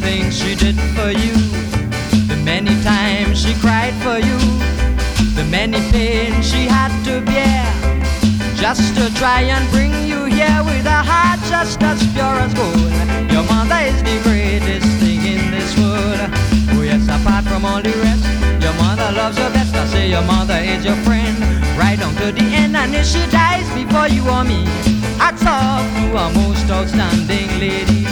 things she did for you, the many times she cried for you, the many pains she had to bear, just to try and bring you here with a heart just as pure as gold. Your mother is the greatest thing in this world. Oh yes, apart from all the rest, your mother loves you best. I say your mother is your friend, right on to the end. And if she dies before you or me, hats off to a most outstanding lady.